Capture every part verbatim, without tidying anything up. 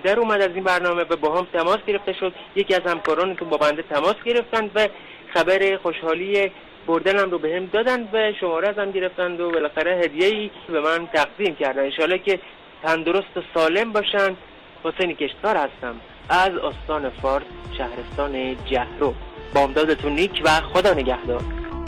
در اومد از این برنامه و با هم تماس گرفته شد. یکی از همکاران که با بنده تماس گرفتند و خبر خوشحالی بردنم رو به هم دادن و شماره ازم گرفتند و بالاخره هدیه‌ای به من تقدیم کردن. انشالله که تندرست و سالم باشن. حسین کشتکار هستم از استان فارس، شهرستان جهرو. بامدادتون نیک و خدا نگهدار.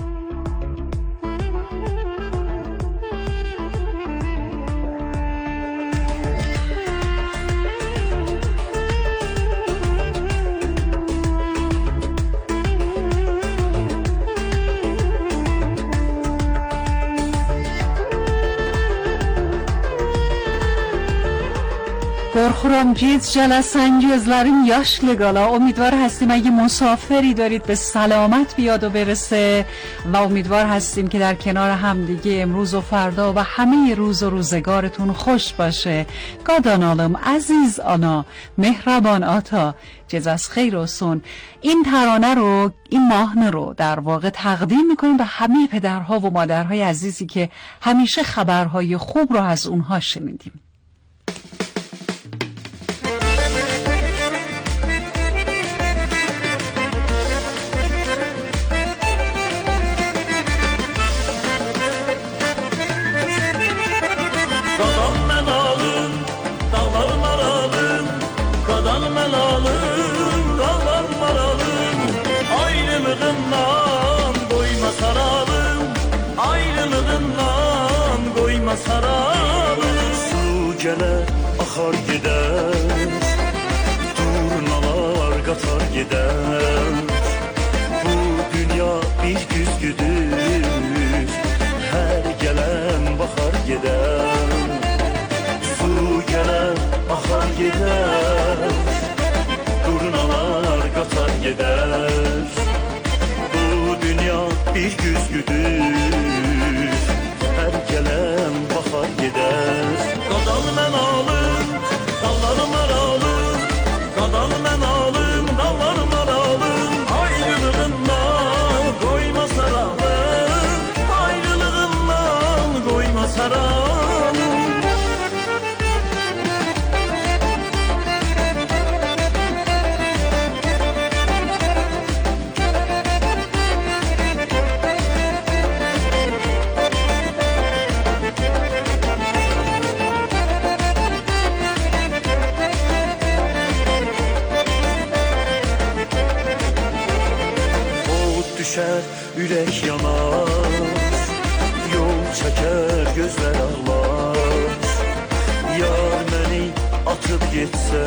Korxuramgiz jalasan gözlerim yaşlı امیدوار هستیم اگه مسافری دارید به سلامت بیاد و برسه و امیدوار هستیم که در کنار هم دیگه امروز و فردا و همه روز و روزگارتون خوش باشه. گادانالم عزیز آنا مهربان آتا جزاس خیر و این ترانه رو این ماهنه رو در واقع تقدیم میکنیم به همه پدرها و مادرهای عزیزی که همیشه خبرهای خوب رو از اونها شنیدیم. Su gelir, akar gider, turnalar qatar gider. Bu dünya bir güzgüdür, her gelen bakar gider. Su gelir, akar gider, turnalar qatar gider. Bu dünya bir güzgüdür, her gelen bakar gider. Qadan mən alım, dallarım aralım, qadan mən alım, dallarım aralım. Ayrılığından koyma saralım, ayrılığından koyma saralım. Düşər, ürək yanar, yol çəkər, gözlər ağlar. Yar məni atıb getsə,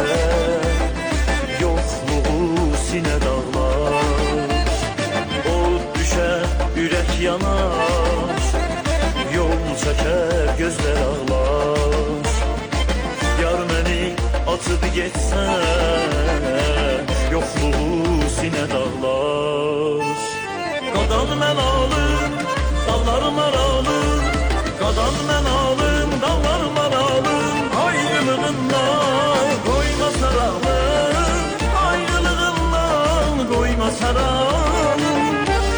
yoxluğu sinə dağlar. Od düşər, ürək yanar, yol çəkər, gözlər ağlar. Yar məni atıb getsə, yoxluğu sinə dağlar. Qadan mən alım, dallarım aralım, qadan mən alım, dallarım aralım. Ayrılığından qoyma saralım, ayrılığından qoyma saralım.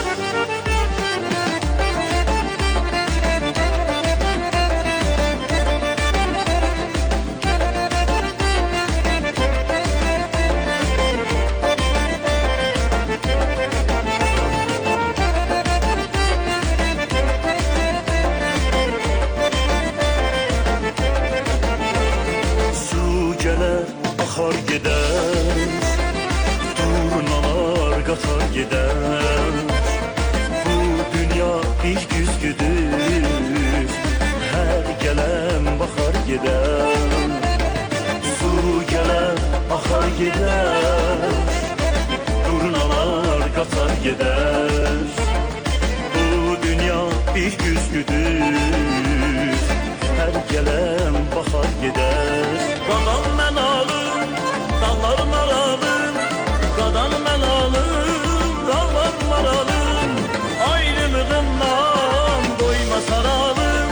Akar gider, turnalar qatar gider. Bu dünya bir güzgüdür, her gelen bakar gider. Su gelir, akar gider, turnalar qatar gider. Bu dünya bir güzgüdür, her gelen bakar gider. Qadan mən alım, dallarım aralım, qadan mən alım, dallarım aralım. Ayrılığından qoyma saralım,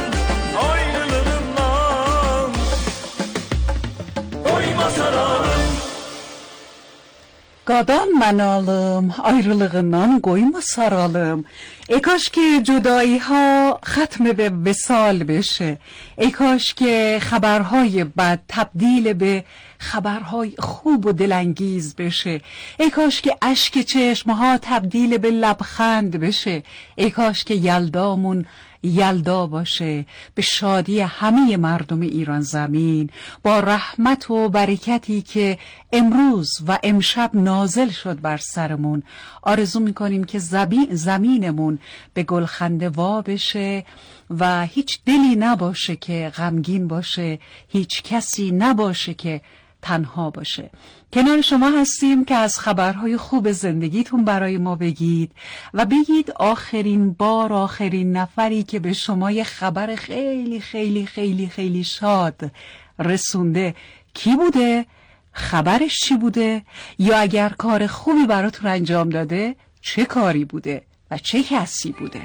ayrılığından qoyma saralım. Qadan mən alım, ayrılığından qoyma saralım. ای کاش که جدایی ها ختم به وصال بشه. ای کاش که خبرهای بد تبدیل به خبرهای خوب و دلانگیز بشه. ای کاش که اشک چشمها تبدیل به لبخند بشه. ای کاش که یلدامون یلدا باشه به شادی همه مردم ایران زمین، با رحمت و برکتی که امروز و امشب نازل شد بر سرمون. آرزو میکنیم که زمینمون به گلخنده وا بشه و هیچ دلی نباشه که غمگین باشه، هیچ کسی نباشه که تنها باشه. کنار شما هستیم که از خبرهای خوب زندگیتون برای ما بگید و بگید آخرین بار آخرین نفری که به شما یه خبر خیلی خیلی خیلی خیلی شاد رسونده کی بوده؟ خبرش چی بوده؟ یا اگر کار خوبی براتون انجام داده چه کاری بوده و چه کسی بوده؟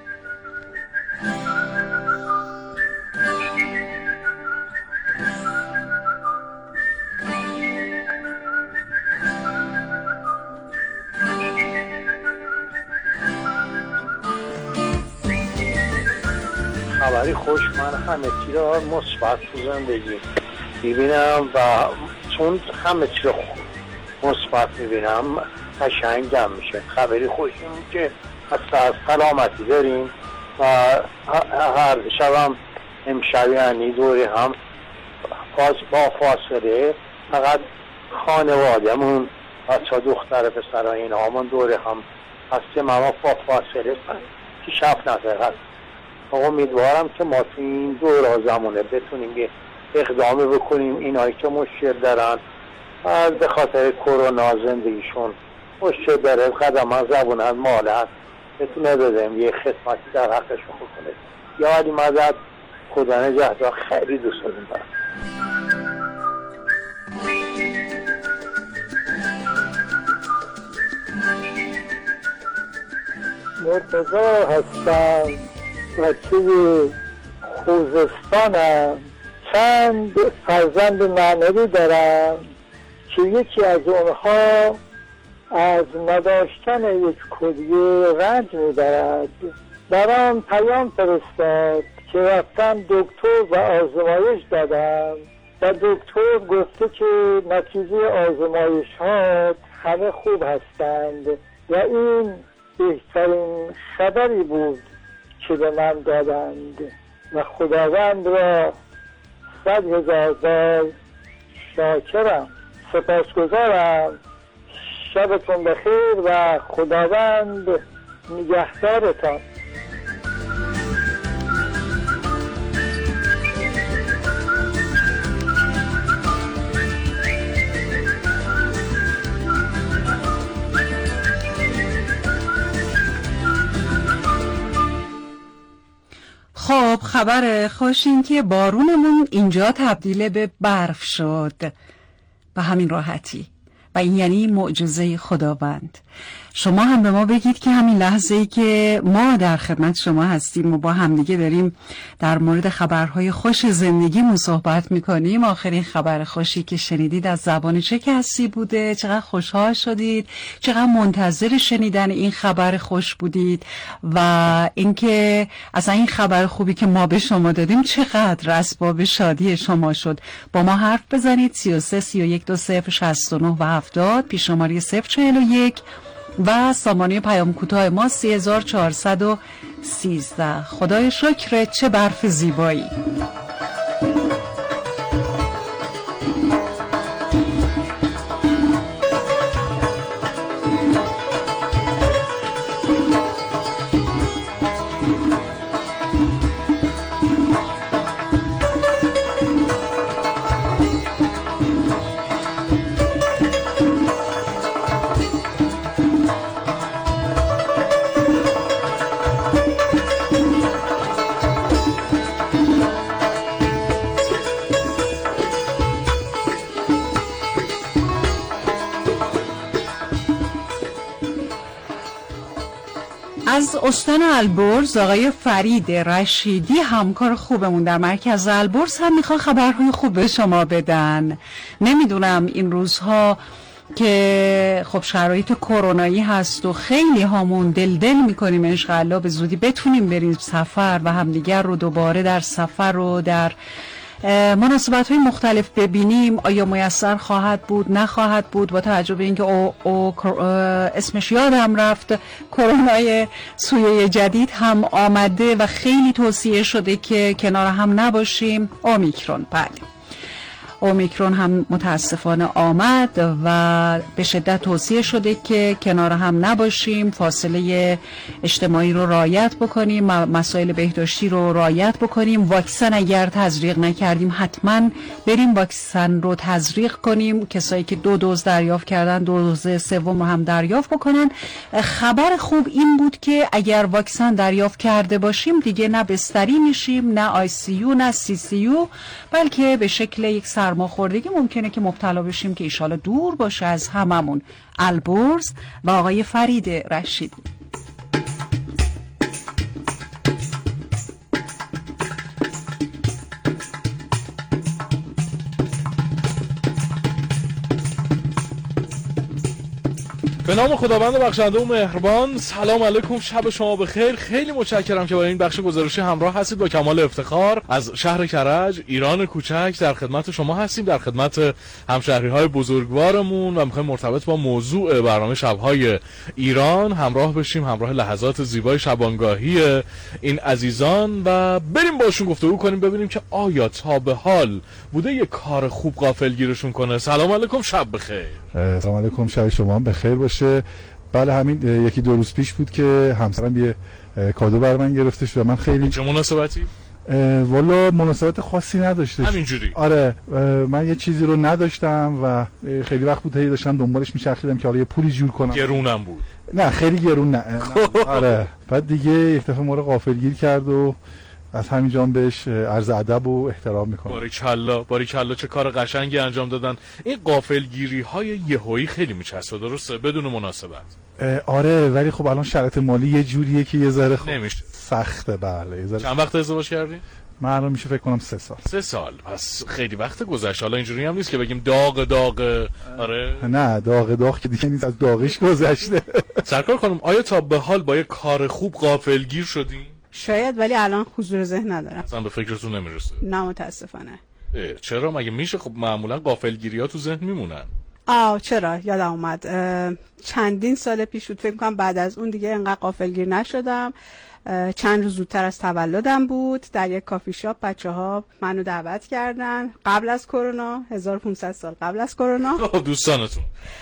خبری خوش من همه چی را مثبت تو زندگی میبینم و چون همه چی را مثبت میبینم قشنگم میشه. خبری خوش این که از سلامتی داریم و هر شبم امشب یعنی دوری هم با فاصله فقط خانوادمون بچه دختر پسر این همون دوری هم هستیم اما با فاصله که شف نظر هست. امیدوارم که ما تو این دور زمانه بتونیم یه اقدامی بکنیم اینایی که مشکل دارن از به خاطر کرونا زندگیشون مشکل داره قدم از زبون از مال هست بتونه بدیم یه خدمتی در حقشون بکنه. یا علی مدد خدا نگهدار. خیلی دوست دارم. مرتضی هستم، بچه خوزستانم. چند فرزند معنوی دارم که یکی از اونها از نداشتن یک کلیه رنج میبرد. برام پیام فرستاد که رفتم دکتر و آزمایش دادم و دکتر گفته که نتیجه آزمایش ها همه خوب هستند و این بهترین خبری بود که به من دادند و خداوند را صد هزار بار شاکرم، سپاسگزارم. شبتون بخیر و خداوند نگهدارتان. خب خبر خوش این که بارونمون اینجا تبدیل به برف شد به همین راحتی و این یعنی معجزه خداوند. شما هم به ما بگید که همین لحظه ای که ما در خدمت شما هستیم و با همدیگه داریم در مورد خبرهای خوش زندگیمون صحبت میکنیم، آخرین خبر خوشی که شنیدید از زبان چه کسی بوده؟ چقدر خوشحال شدید؟ چقدر منتظر شنیدن این خبر خوش بودید؟ و اینکه اصلا این خبر خوبی که ما به شما دادیم چقدر اسباب شادی شما شد؟ با ما حرف بزنید. سی و سه سی و یک دو صفر شصت و نه و هفتاد پیش شماره صفر چهل و یک و سامانه پیام کوتاه ما سه هزار و چهارصد و سیزده. خدای شکر چه برف زیبایی. از استان البرز آقای فرید رشیدی همکار خوبمون در مرکز البرز هم میخوان خبرهای خوب به شما بدن. نمیدونم این روزها که خب شرایط کرونایی هست و خیلی هامون دل دل میکنیم انشاءالله به زودی بتونیم بریم سفر و همدیگر رو دوباره در سفر و در مناسبت های مختلف ببینیم. آیا میسر خواهد بود نخواهد بود با توجه به اینکه او, او اسمش یادم رفت کرونای سویه جدید هم آمده و خیلی توصیه شده که کنار هم نباشیم. اومیکرون، بله اومیکرون هم متاسفانه آمد و به شدت توصیه شده که کنار هم نباشیم، فاصله اجتماعی رو رعایت بکنیم، مسائل بهداشتی رو رعایت بکنیم. واکسن اگر تزریق نکردیم حتما بریم واکسن رو تزریق کنیم. کسایی که دو دوز دریافت کردن دو دوز سوم رو هم دریافت بکنن. خبر خوب این بود که اگر واکسن دریافت کرده باشیم دیگه نه بستری میشیم، نه آی سی یو، نه سی سی یو، بلکه به شکل یک سرماخوردگی ممکنه که مبتلا بشیم که ایشالا دور باشه از هممون. البرز و آقای فرید رشیدی. به نام خداوند بخشنده و مهربان. سلام علیکم، شب شما بخیر. خیلی متشکرم که با این بخش گزارشی همراه هستید. با کمال افتخار از شهر کرج، ایران کوچک در خدمت شما هستیم، در خدمت همشهری‌های بزرگوارمون و می‌خوایم مرتبط با موضوع برنامه شب‌های ایران همراه بشیم، همراه لحظات زیبای شبانگاهی این عزیزان و بریم باشون گفتگو کنیم ببینیم که آیا تا به حال بوده یه کار خوب غافلگیرشون کنه. سلام علیکم، شب بخیر. سلام علیکم، شب شما بخیر باشه. بله همین یکی دو روز پیش بود که همسرم یه کادو برای من گرفته شد و من خیلی چه مناسبتی؟ والا مناسبت خاصی نداشته. همینجوری. آره من یه چیزی رو نداشتم و خیلی وقت بود هی داشتم دنبالش میچرخیدم که حالا یه پولی جور کنم. گرونم بود. نه خیلی گرون نه. نه. آره بعد دیگه یک دفعه ما رو غافلگیر کرد و از همینجا بهش عرض ادب و احترام میکنم. باریکلا باریکلا، چه کار قشنگی انجام دادن. این غافلگیری های یهویی خیلی میچسبه، درسته؟ بدون مناسبت. آره ولی خب الان شرایط مالی یه جوریه که یه ذره خب نمیشه. سخته. بله. ذره چند وقت ازدواج کردی؟ من الان میشه فکر کنم سه سال. سه سال پس خیلی وقت گذشته. حالا اینجوری هم نیست که بگیم داغ داغ. آره نه داغ داغ که دیگه نیست، از داغش گذشته. سرکار خانم آیا تا به حال با یه کار خوب غافلگیر شدین؟ شاید، ولی الان حضور ذهن ندارم. اصلا به فکرتون نمیرسه؟ نه متاسفانه. چرا؟ مگه میشه؟ خب معمولا غافلگیری ها تو ذهن میمونن. آه چرا یادم اومد چندین سال پیش بود فکر کنم، بعد از اون دیگه انقدر غافلگیر نشدم. چند روز زودتر از تولدم بود، در یک کافی شاپ بچه‌ها منو دعوت کردن قبل از کرونا، هزار و پانصد سال قبل از کرونا. دوستانتون.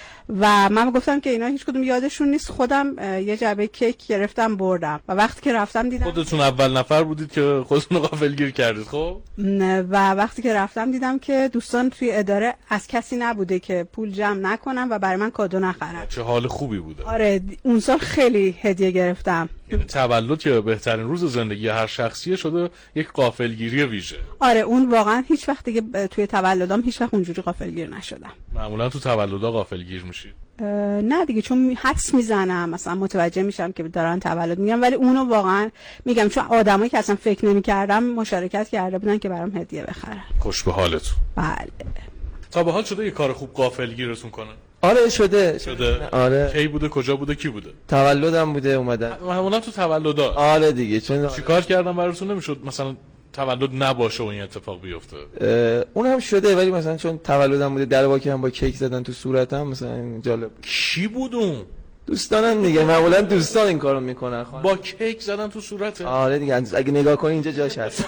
و من گفتم که اینا هیچ کدوم یادشون نیست. خودم یه جعبه کیک گرفتم بردم و وقتی که رفتم دیدم خودتون اول نفر بودید که خودتون غافلگیر کردید. خب و وقتی که رفتم دیدم که دوستان توی اداره از کسی نبوده که پول جمع نکنم و برای من کادو نخرن. چه حال خوبی بوده. آره اون سال خیلی هدیه گرفتم. یعنی تولد که بهترین روز زندگی هر شخصیه شده یک غافلگیری ویژه. آره اون واقعا هیچ وقت دیگه توی تولدام هیچ وقت اونجوری غافلگیر نشدم. معمولا تو تولدا غافلگیر میشید؟ نه دیگه، چون حدس میزنم مثلا متوجه میشم که دارن تولد میگم، ولی اونو واقعا میگم چون آدمایی که اصلا فکر نمی‌کردم مشارکت کرده بودن که برام هدیه بخرن. خوش به حالتون. بله. تا به حال شده یه کار خوب غافلگیرتون کنه؟ آره شده. شده. آره. کی بوده، کجا بوده، کی بوده؟ تولدم بوده اومدن. معمولا تو تولدا. آره دیگه. چون چیکار کردم براتون نمیشد مثلا تولد نباشه و این اتفاق بیفته؟ اون هم شده، ولی مثلا چون تولدم بوده در واقع هم با کیک زدن تو صورتم، مثلا جالب. کی بود اون؟ دوستانم دیگه، معمولا دوستان این کارو میکنن. با کیک زدن تو صورته؟ آره دیگه، اگه نگاه کنی اینجا جاش هست.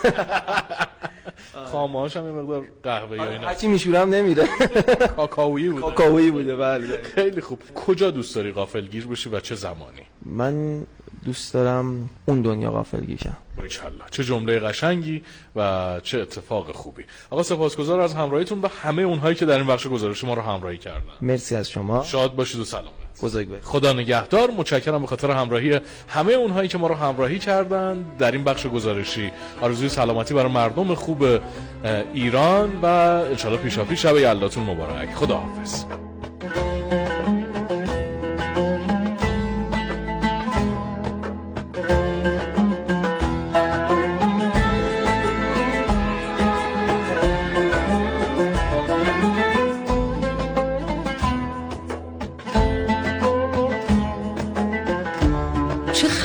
خامه‌هاش هم یه مقدار قهوه‌ای اینا. هرچی میشورم نمیره. کاکائویی بوده. کاکائویی بوده بله. خیلی خوب. کجا دوست داری غافلگیر بشی و چه زمانی؟ من دوست دارم اون دنیا غافلگیر شم. باریکلا، چه جمله قشنگی و چه اتفاق خوبی. آقا سپاسگزار از همراهیتون و همه اونهایی که در این بخش گزارش ما رو همراهی کردن. مرسی از شما. شاد باشید و سلامت. بزرگ باشید. خدا نگهدار. متشکرم به خاطر همراهی همه اونهایی که ما رو همراهی کردن در این بخش گزارشی. آرزوی سلامتی برای مردم خوب ایران و ان شاءالله پیشاپیش شب یلداتون مبارک. خداحافظ.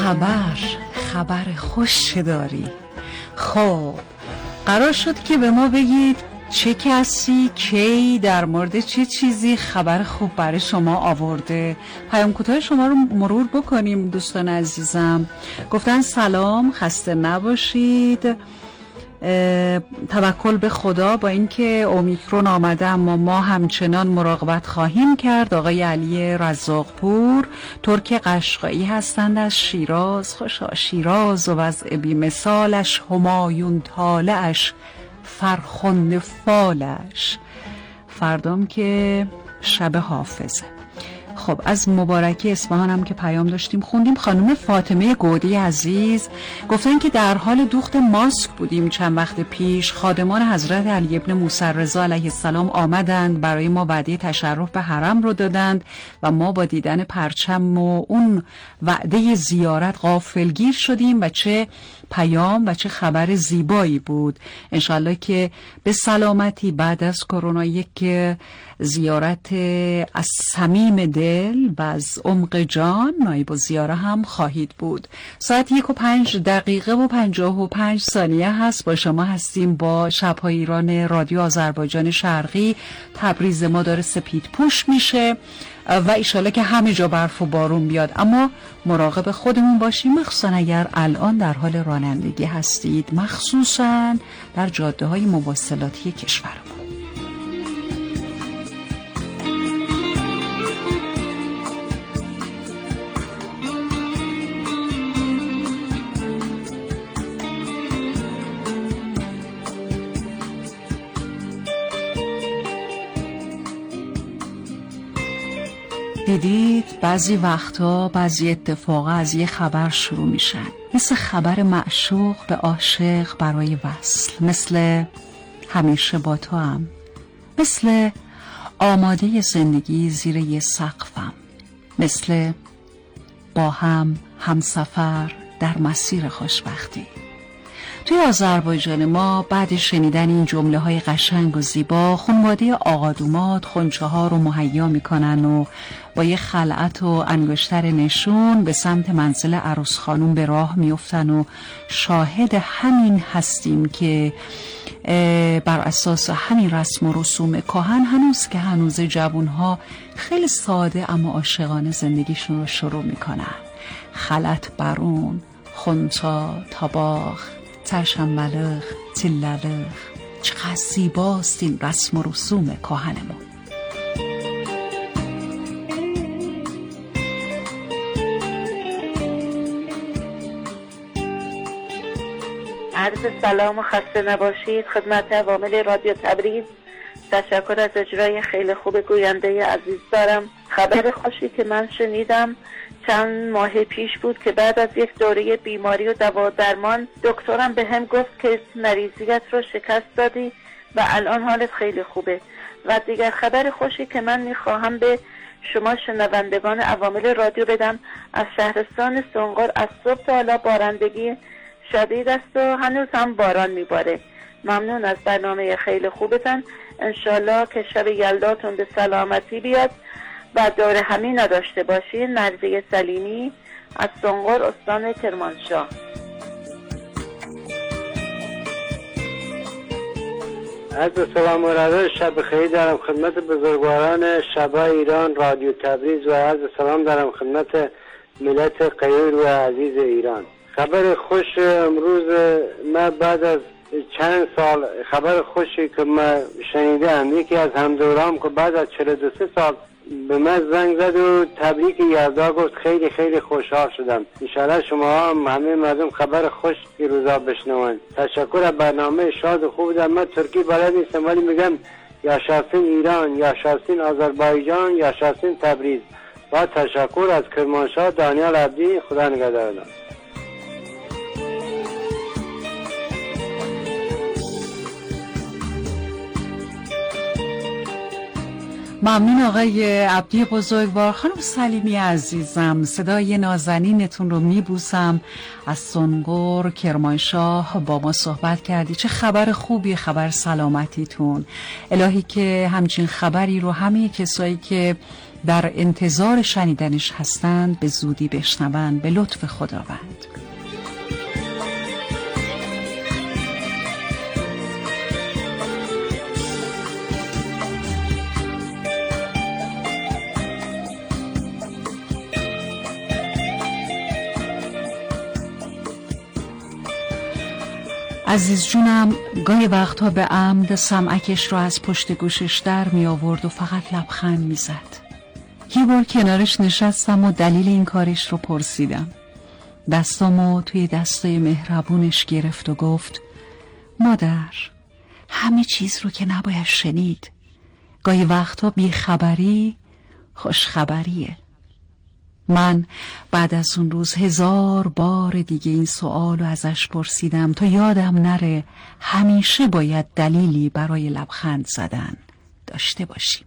خبر خبر خوش داری؟ خب قرار شد که به ما بگید چه کسی کی در مورد چه چیزی خبر خوب برای شما آورده. پیام کوتاه شما رو مرور بکنیم دوستان عزیزم. گفتن سلام، خسته نباشید، توکل به خدا، با اینکه اومیکرون آمده اما ما همچنان مراقبت خواهیم کرد. آقای علی رزاقپور ترک قشقایی هستند از شیراز. خوشا شیراز و وضع بی مثالش، همایون طالعش، فرخنده فالش. فردام که شب حافظه. خب از مبارکی اصفهان هم که پیام داشتیم خوندیم. خانم فاطمه گودی عزیز گفتن که در حال دوخت ماسک بودیم چند وقت پیش. خادمان حضرت علی ابن موسی رضا علیه السلام آمدند، برای ما وعده تشرف به حرم رو دادند و ما با دیدن پرچم و اون وعده زیارت غافلگیر شدیم و چه پیام و چه خبر زیبایی بود. انشالله که به سلامتی بعد از کرونا یک زیارت از صمیم دل و از عمق جان نایب الزیاره هم خواهید بود. ساعت یک و پنج دقیقه و پنجاه و پنج ثانیه هست. با شما هستیم با شب‌های ایران رادیو آذربایجان شرقی. تبریز ما داره سپید پوش میشه و ایشالا که همه جا برف و بارون بیاد، اما مراقب خودمون باشیم، مخصوصا اگر الان در حال رانندگی هستید، مخصوصا در جاده های مواصلاتی کشورمون. دیدید بعضی وقتا بعضی اتفاقا از یه خبر شروع میشن، مثل خبر معشوق به عاشق برای وصل، مثل همیشه با تو هم، مثل آماده زندگی زیر یه سقفم، مثل با هم همسفر در مسیر خوشبختی. توی آذربایجان ما بعد شنیدن این جمله های قشنگ و زیبا، خانواده آقادومات خونچه ها رو مهیا میکنن و با یه خلعت و انگشتر نشون به سمت منزل عروس خانوم به راه میفتن و شاهد همین هستیم که بر اساس همین رسم و رسوم کهن هنوز که هنوز جوانها خیلی ساده اما عاشقانه زندگیشون رو شروع میکنن. خلعت برون، خونچا، تاباخ، ترشنبلخ، تللخ، چقدر زیباست این رسم و رسوم کهنمون. عرض سلام و خسته نباشید خدمت عوامل رادیو تبریز. تشکر از اجرای خیلی خوب گوینده عزیز دارم. خبر خوشی که من شنیدم چند ماه پیش بود که بعد از یک دوره بیماری و دوا درمان دکترم به هم گفت که مریضیت رو شکست دادی و الان حالت خیلی خوبه. و دیگر خبر خوشی که من میخواهم به شما شنوندگان عوامل رادیو بدم، از شهرستان سنقر از صبح تا حالا بارندگی شدید است و هنوز هم باران میباره. ممنون از برنامه خیلی خوبتن. انشالله که شب یلداتون به سلامتی بیاد و دور همین نداشته باشین. مرزی سلیمی از سنقر استان کرمانشاه. عرض سلام و ارادت شب خیر دارم خدمت بزرگواران شبای ایران رادیو تبریز و عرض سلام دارم خدمت ملت غیر و عزیز ایران. خبر خوش امروز ما بعد از چند سال خبر خوشی که ما شنیدم، یکی از همدورام که بعد از چهل و دو سال به من زنگ زد و تبریک یلدا گفت، خیلی خیلی خوشحال شدم. انشاءالله شما هم همه مردم خبر خوش این روزا بشنوند. تشکر از برنامه شاد و خوب دارم. من ترکی بلد نیستم ولی میگم یا شاسین ایران، یا شاسین آذربایجان، یا شاسین تبریز. با تشکر از کرمانشاه دانیال عبدی. خدا نگهدارتون. ممنون آقای عبدی بزرگوار. خانم سلیمی عزیزم، صدای نازنینتون رو میبوسم. از سنگور کرمانشاه با ما صحبت کردی. چه خبر خوبی، خبر سلامتیتون. الهی که همچین خبری رو همه کسایی که در انتظار شنیدنش هستند به زودی بشنون به لطف خداوند. عزیز جونم گاهی وقتها به عمد سمعکش رو از پشت گوشش در می آورد و فقط لبخند می زد. یه بار کنارش نشستم و دلیل این کارش رو پرسیدم. دستامو توی دستای مهربونش گرفت و گفت مادر، همه چیز رو که نباید شنید. گاهی وقتا بیخبری خوشخبریه. من بعد از اون روز هزار بار دیگه این سوال رو ازش پرسیدم تا یادم نره همیشه باید دلیلی برای لبخند زدن داشته باشیم.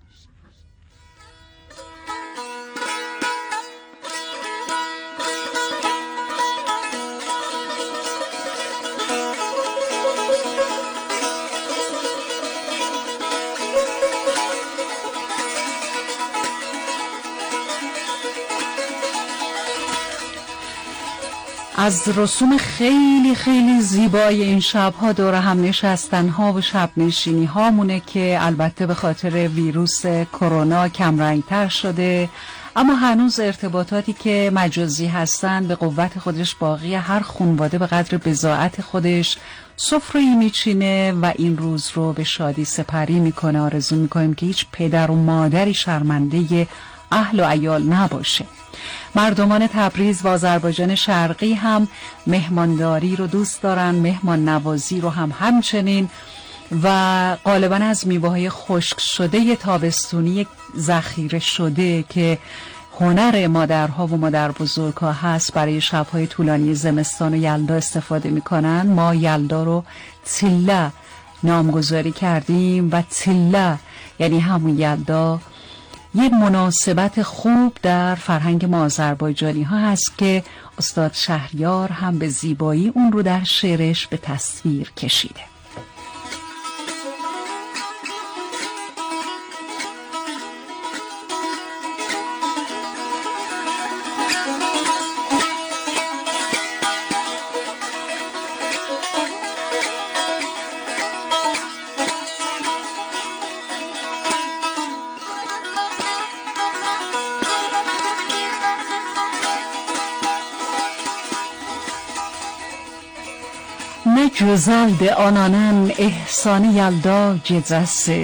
از رسوم خیلی خیلی زیبای این شبها دور هم نشستن ها و شب نشینی هامونه که البته به خاطر ویروس کرونا کمرنگتر شده، اما هنوز ارتباطاتی که مجازی هستن به قوت خودش باقی. هر خانواده به قدر بضاعت خودش سفره‌ای میچینه و این روز رو به شادی سپری میکنه. آرزو میکنیم که هیچ پدر و مادری شرمنده اهل و عیال نباشه. مردمان تبریز و آذربایجان شرقی هم مهمانداری رو دوست دارن، مهمان نوازی رو هم همچنین، و غالبا از میوه‌های خشک شده تابستونی ذخیره شده که هنر مادرها و مادر بزرگها هست برای شب‌های طولانی زمستان و یلدا استفاده میکنن. ما یلدا رو تیلا نامگذاری کردیم و تیلا یعنی همون یلدا یک مناسبت خوب در فرهنگ ما آذربایجانی ها هست که استاد شهریار هم به زیبایی اون رو در شعرش به تصویر کشیده. Ne güzel de ananın ehsanı yelda gecəsi,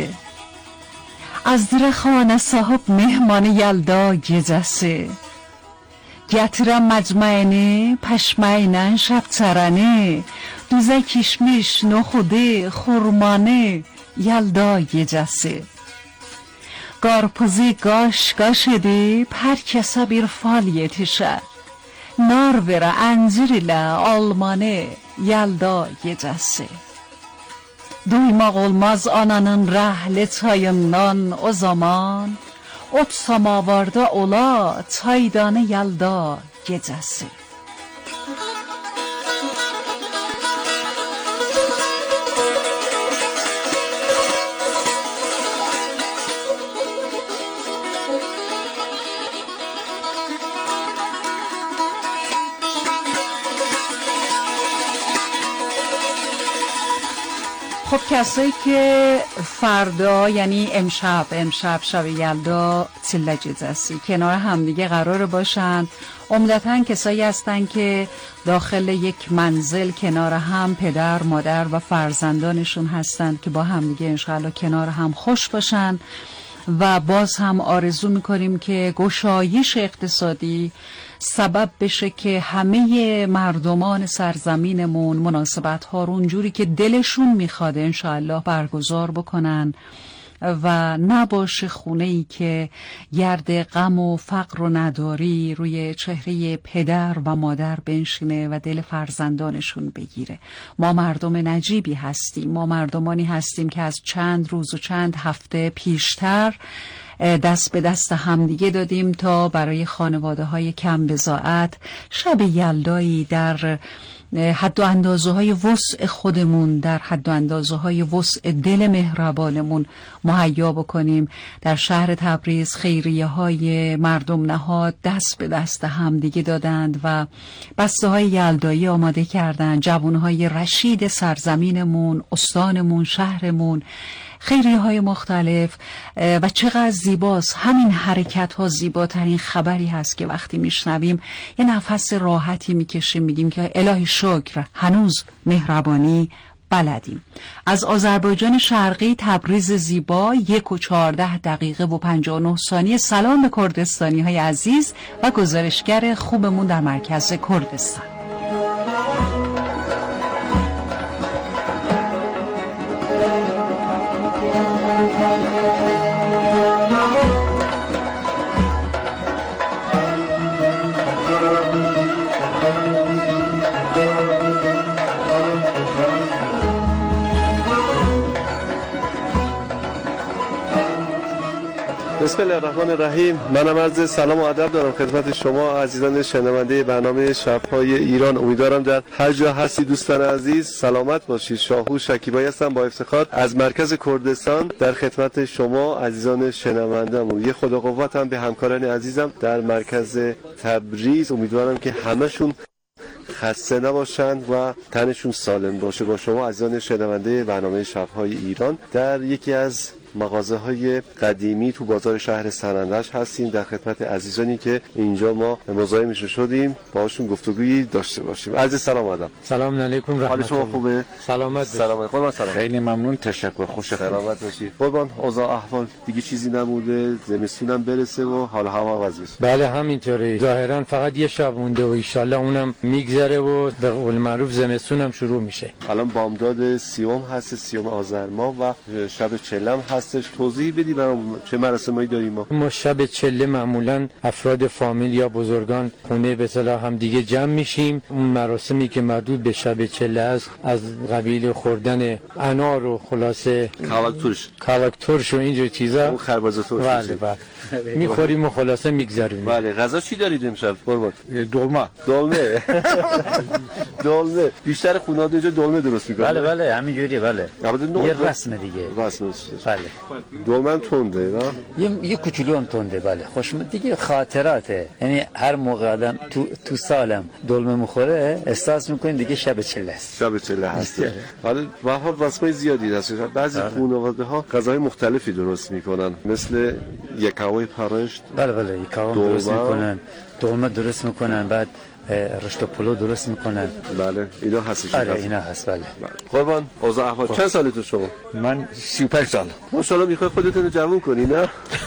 Azdıra sahib mehmanı yelda gecəsi, Gətirəm məcməyini, pəşməylə şəbçərəni, Düzə kişmiş noxudi, xurmanı yelda gecəsi. Qarpuzi qaş qaş edib, hər kəsə bir fal yetişər, Nar verə əncir ilə almanı yelda gecəsi. Duymaq olmaz ananın rəhli çayından o zaman, Ot samavarda ola çaydanı yelda gecəsi. خب کسایی که فردا یعنی امشب امشب شب یلدا تیلا گecəsi کنار همدیگه قرار باشن، عمدتاً کسایی هستن که داخل یک منزل کنار هم پدر مادر و فرزندانشون هستن که با همدیگه انشاءالله کنار هم خوش باشن. و باز هم آرزو میکنیم که گشایش اقتصادی سبب بشه که همه مردمان سرزمینمون مناسبت ها رو اونجوری که دلشون میخواد انشاءالله برگزار بکنن و نباشه خونه ای که گرد غم و فقر و نداری روی چهره پدر و مادر بنشینه و دل فرزندانشون بگیره. ما مردم نجیبی هستیم، ما مردمانی هستیم که از چند روز و چند هفته پیشتر دست به دست همدیگه دادیم تا برای خانواده های کم بضاعت شب یلدایی در حد و اندازه های وسع خودمون، در حد و اندازه های وسع دل مهربانمون مهیا بکنیم. در شهر تبریز خیریه های مردم نهاد دست به دست همدیگه دادند و بسته های یلدایی آماده کردند. جوان های رشید سرزمینمون، استانمون، شهرمون، خیریه های مختلف. و چقدر زیباست همین حرکت ها. زیباترین خبری هست که وقتی میشنویم یه نفس راحتی میکشیم، میگیم که الهی شکر هنوز مهربانی بلدیم. از آذربایجان شرقی تبریز زیبا یک و چهارده دقیقه و پنجاه و نه ثانیه. سلام به کردستانی های عزیز و گزارشگر خوبمون در مرکز کردستان. بسم الله الرحمن الرحیم. منم عرض سلام و ادب دارم خدمت شما عزیزان شنونده برنامه شب‌های ایران. امیدوارم در هر جا هستی دوستان عزیز سلامت باشید. شاهو شکیبایی هستم با افتخار از مرکز کردستان در خدمت شما عزیزان شنونده‌مون. یه خدا قوت هم به همکاران عزیزم در مرکز تبریز. امیدوارم که همشون خسته نباشند و تنشون سالم باشه. با شما عزیزان شنونده برنامه شب‌های ایران در یکی از مغازه های قدیمی تو بازار شهر سنندج هستیم در خدمت عزیزانی که اینجا ما مزاحمش شدیم باهاشون گفتگویی داشته باشیم. عرض سلام آدم. سلام علیکم. رحمت حال شما خوبه؟ سلامت. سلام. قربان سلام. خیلی ممنون، تشکر. خوش سلامت باشید. قربان اوضاع احوال دیگه چیزی نموده، زمستونم برسه و حال هوا عوض بشه. بله همینطوره. ظاهرا فقط یه شب مونده و ان شاء الله اونم میگذره و به قول معروف زمستونم شروع میشه. الان بامداد سیوم هست، سیوم آذر ماه و شب چلم هستش. توضیح بدی برام چه مراسمایی داریم ما؟ ما شب چله معمولا افراد فامیل یا بزرگان خونه به اصطلاح هم دیگه جمع میشیم. اون مراسمی که مربوط به شب چله است از قبیل خوردن انار و خلاصه کاوک ترش کاوک ترش و اینجور چیزا، اون خربزه ترش. بله بله میخوریم و خلاصه میگذرونیم. بله. غذا چی دارید امشب قربان؟ دلمه. دلمه. دلمه. بیشتر خونه‌ها اینجا دلمه درست میکنن. بله بله همینجوریه. بله یه رسم دیگه. رسم. بله. دلمه تنده نه؟ یه یه کوچولو هم تنده. بله خوش دیگه خاطراته. یعنی هر موقع آدم تو تو سالم دلمه میخوره احساس میکنه دیگه شب چله است. شب چله هست. حالا به هر حال واسمای زیادی هست. بعضی خانواده‌ها غذاهای مختلفی درست میکنن مثل یکاوی پرشت. بله بله یکاوی درست میکنن، دلمه درست میکنن، بعد رشته پلو درست میکنن. بله اینا هستش. آره اینا هست. بله. قربان اوضاع احوال چند سالته شما؟ من سی و پنج سال. ماشاءالله میخوای خودتون رو جوون کنی نه؟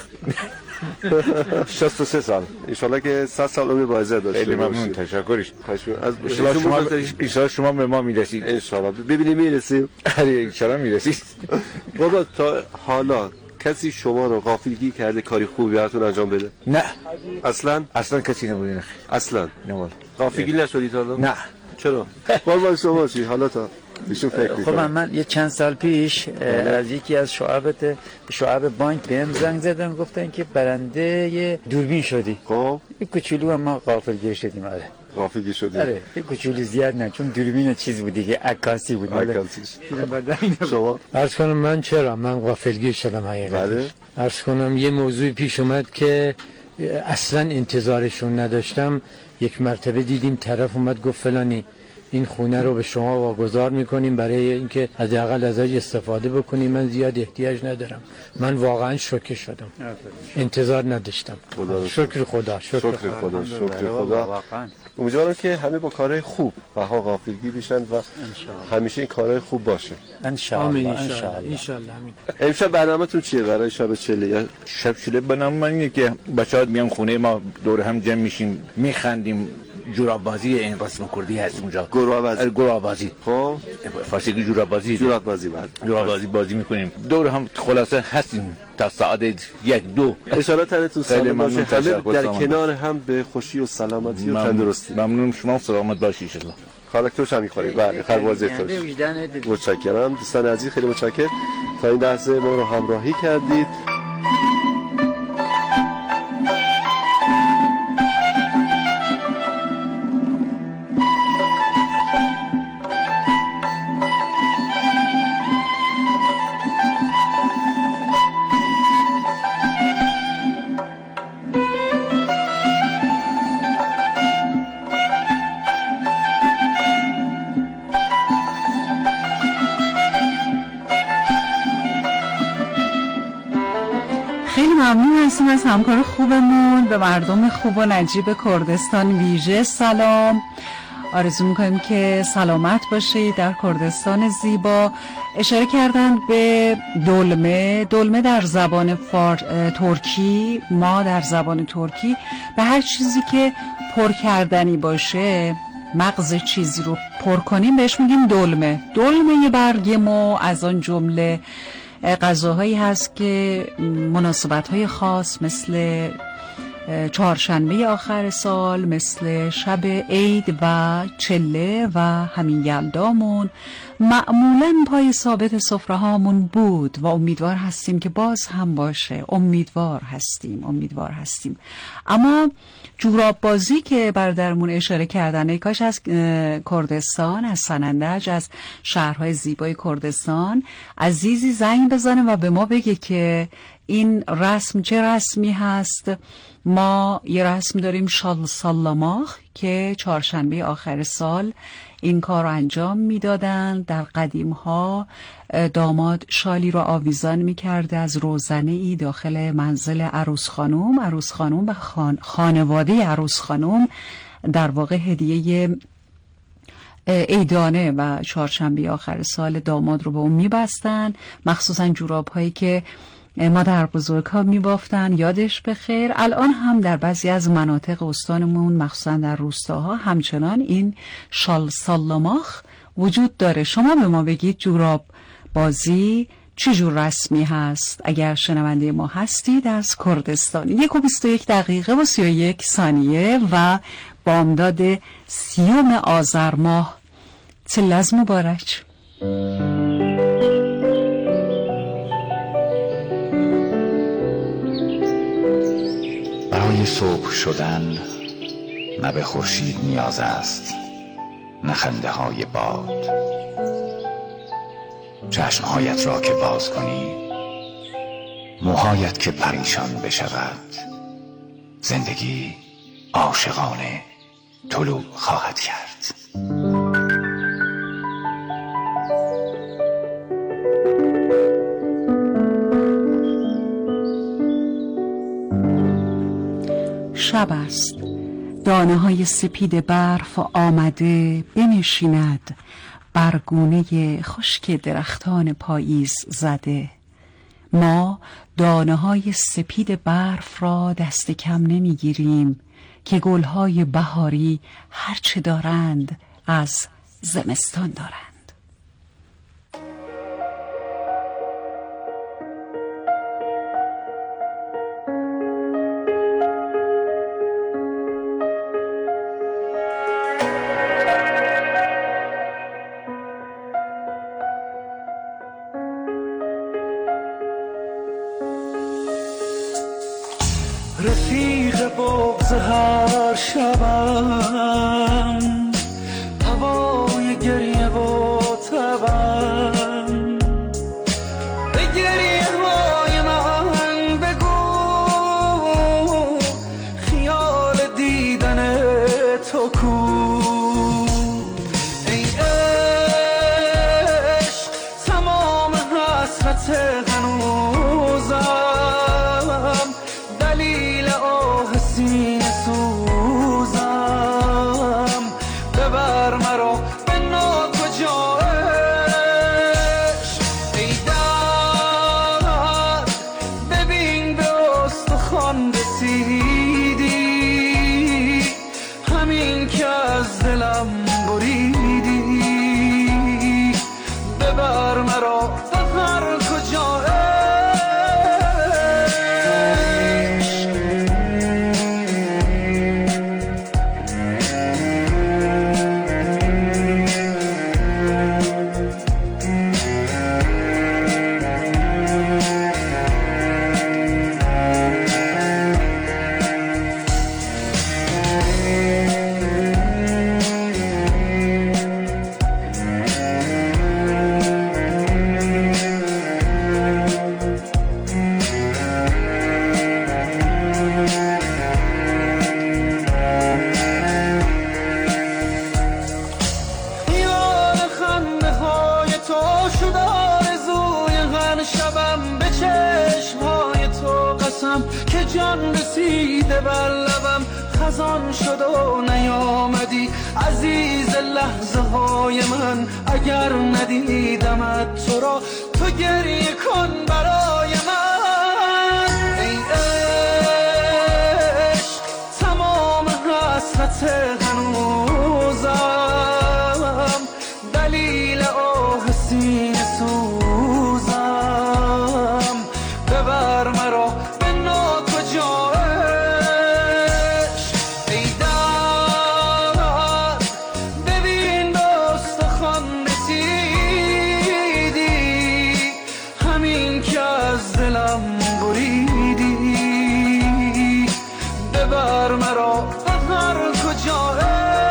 شصت و سه سال. ان شاءالله که صد سال عمر با عزت داشته خیلی ممنون. تشکرش. از شما ان شاء شما به ما میرسید. ان شاءالله ببینیم میرسیم. آره ان شاءالله میرسید. بابا تا حالا کسی شما رو غافلگیر کرده کاری خوبی براتون انجام بده؟ نه اصلا اصلا کسی نبوده. اصلا نه والله غافلگیر نشدید حالا؟ نه. چرا؟ قربان شما چی حالا تا بهشون فکر خب من, من یه چند سال پیش از یکی از شعبت شعب بانک بهم زنگ زدن گفتن که برنده یه دوربین شدی. خب یه کوچولو هم ما غافلگیر شدیم. آره غافلگیر شدیم. آره یه کوچولو زیاد نه چون دوربین چیز بود دیگه، عکاسی بود. عکاسیش. شما عرض کنم من چرا من غافلگیر شدم حقیقتا. بله. عرض کنم یه موضوع پیش اومد که اصلا انتظارشون نداشتم. یک مرتبه دیدیم طرف اومد گفت فلانی این خونه رو به شما واگذار میکنیم برای اینکه حداقل ازش استفاده بکنیم، من زیاد احتیاج ندارم. من واقعا شوکه شدم. انتظار نداشتم. خدا شکر خدا. شکر, شکر خدا. شکر خدا. امیدوارم که همه با کارهای خوب بها غافلگیر بشن و همیشه این کارهای خوب باشه. ان شاء الله. ان شاء الله. ان شاء الله. امشب برنامه‌تون چیه برای شب چله؟ یا شب چله برنامه من اینه که بچه‌ها میان خونه ما دور هم جمع میشیم میخندیم. جوراب بازی این رسم کردی هست اونجا. گروه بازی. گروه بازی. خب فارسی جوراب بازی. جوراب بازی بعد. جوراب بازی بازی میکنیم. دور هم خلاصه هستیم تا ساعت یک دو. ان شاء الله تنتون سالم باشه. در کنار هم به خوشی و سلامتی و تندرستی. ممنون شما سلامت باشید ان شاء الله. خالکتوش هم می‌خوری. بله خربازه توش. متشکرم دوستان عزیز، خیلی متشکرم تا این لحظه ما رو همراهی کردید. هستیم از همکار خوبمون. به مردم خوب و نجیب کردستان ویژه سلام. آرزو میکنیم که سلامت باشید در کردستان زیبا. اشاره کردن به دلمه. دلمه در زبان فار... ترکی، ما در زبان ترکی به هر چیزی که پر کردنی باشه، مغز چیزی رو پر کنیم بهش میگیم دلمه. دلمه برگ مو از آن جمله غذاهایی هست که مناسبت‌های خاص مثل چهارشنبه آخر سال، مثل شب عید و چله و همین یلدامون معمولاً پای ثابت سفره هامون بود و امیدوار هستیم که باز هم باشه. امیدوار هستیم امیدوار هستیم اما جوراب بازی که برادرمون اشاره کردن، ای کاش از کردستان، از سنندج، از شهرهای زیبای کردستان عزیزی زنگ بزنه و به ما بگه که این رسم چه رسمی هست. ما یه رسم داریم، شال سالاماخ، که چهارشنبه آخر سال این کار رو انجام میدادن. در قدیم ها داماد شالی رو آویزان میکرده از روزنه ای داخل منزل عروس خانوم. عروس خانوم و خان... خانواده عروس خانوم در واقع هدیه عیدانه و چهارشنبه آخر سال داماد رو به اون میبستن، مخصوصا جوراب هایی که مادر بزرگ ها می بافتن، یادش بخیر. الان هم در بعضی از مناطق استانمون مخصوصا در روستاها همچنان این شال سالاماخ وجود داره. شما به ما بگید جوراب بازی چه جور رسمی هست اگر شنونده ما هستید از کردستان. یک و بیست و یک دقیقه و سی و یک ثانیه و بامداد سیوم آذر ماه. تلز مبارک. برای صبح شدن نه به خورشید نیاز است، نه خنده های باد. چشمهایت را که باز کنی، موهایت که پریشان بشود، زندگی عاشقانه طلوع خواهد کرد. شب است، دانه های سپید برف آمده بنشیند برگونه خشک درختان پاییز زده. ما دانه های سپید برف را دست کم نمیگیریم که گلهای بهاری هرچه دارند از زمستان دارند. رفیق بغض هر شبم، هوای گریه و تبم، به گریه های من بگو خیال دیدن تو کو. ای عشق تمام حسرت هنوزم، دلیل آه سینه سوزم، ببر مرا به ناکجا عشق. ای درد ببین به استخوان رسیدی، همین که از دلم بریدی، ببر مرا به هر کجا عشق. رسیده بر لبم خزان شد و نیامدی عزیز لحظه های من اگر ندیدمت تو را تو گریه کن برای من ای عشق تمام حسرت هنوزم دلیل آه سینه سوزم ببر مرا به ناکجایش ای درد ببین به استخوان رسیدی همین که از دلم بریدی ببر مرا به هر کجایش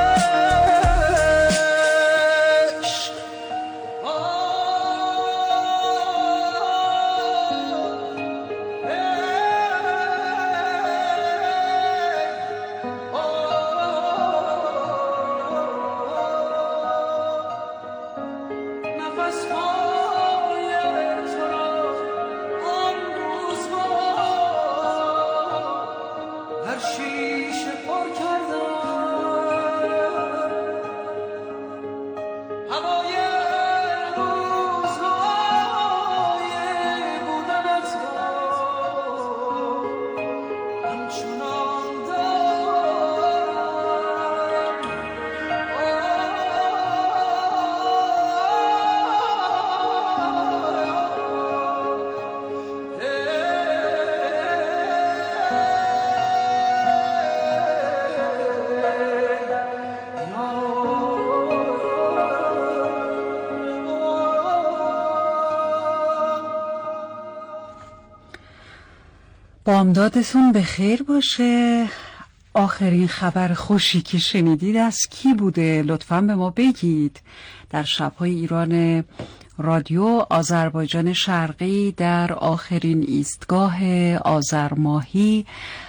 بامدادتون به خیر باشه. آخرین خبر خوشی که شنیدید از کی بوده؟ لطفاً به ما بگید. در شب‌های ایران رادیو آذربایجان شرقی در آخرین ایستگاه آذر ماهی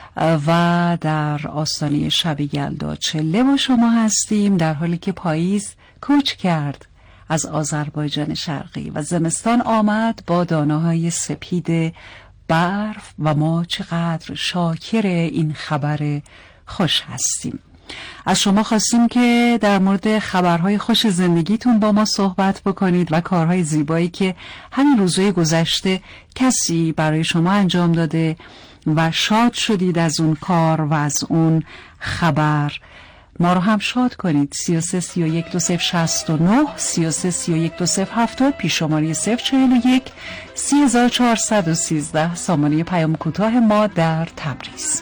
و در آستانه شب یلدا چله با شما هستیم، در حالی که پاییز کوچ کرد از آذربایجان شرقی و زمستان آمد با دانه‌های سپید برف و ما چقدر شاکر این خبر خوش هستیم. از شما خواستیم که در مورد خبرهای خوش زندگیتون با ما صحبت بکنید و کارهای زیبایی که همین روزهای گذشته کسی برای شما انجام داده و شاد شدید از اون کار و از اون خبر. ما رو هم شاد کنید. سی و سه سی و یک دو صفر شصت و نه سی و سه سی و یک دو صفر هفتاد پیش شماره صفر چهل و یک سی هزار چهارصد و سیزده سامانه پیام کوتاه ما در تبریز.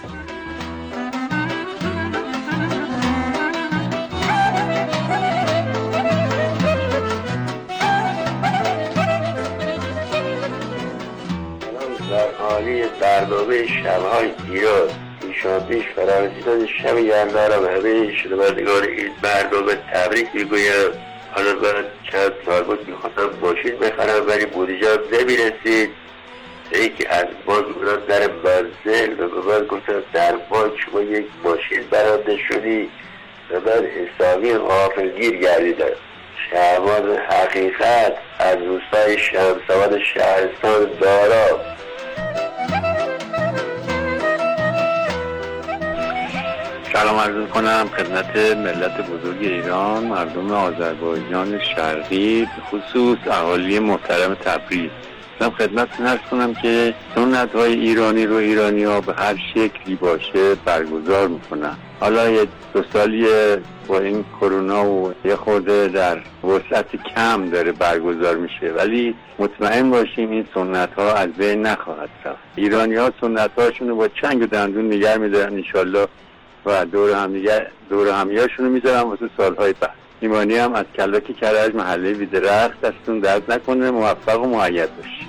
در حالی برنامه شب‌های ایران پیشا پیش فرارسیدن شب یلدا را به همه شنوندگان این برنامه تبریک میگویم. حالا من چند سال بود میخواستم ماشین بخرم ولی بودجه‌ام نمیرسید. یکی از بانک اومدن در منزل و به من گفتن در بانک شما یک ماشین برنده شدی و من حسابی غافلگیر گردیدم. شهباز حقیقت از روستای شمس‌آباد شهرستان دارا. سلام عرض می‌کنم خدمت ملت بزرگ ایران، مردم آذربایجان شرقی، خصوص اهالی محترم تبریز. من خدمتتون عرض کنم که سنت‌های ایرانی رو ایرانی‌ها به هر شکلی باشه برگزار می‌کنن. حالا یه دو سالیه با این کرونا و یه خورده در وسعت کم داره برگزار میشه، ولی مطمئن باشیم این سنت‌ها از بین نخواهد رفت. ایرانی‌ها سنت‌هاشون رو با چنگ و دندون نگه می‌دارن انشالله و دور هم دیگه دور همیاشونو میذارم واسه سالهای بعد. ایمانی هم از کلاکی کرج محله بیدرخت دستون درد نکنه. موفق و مؤید باشید.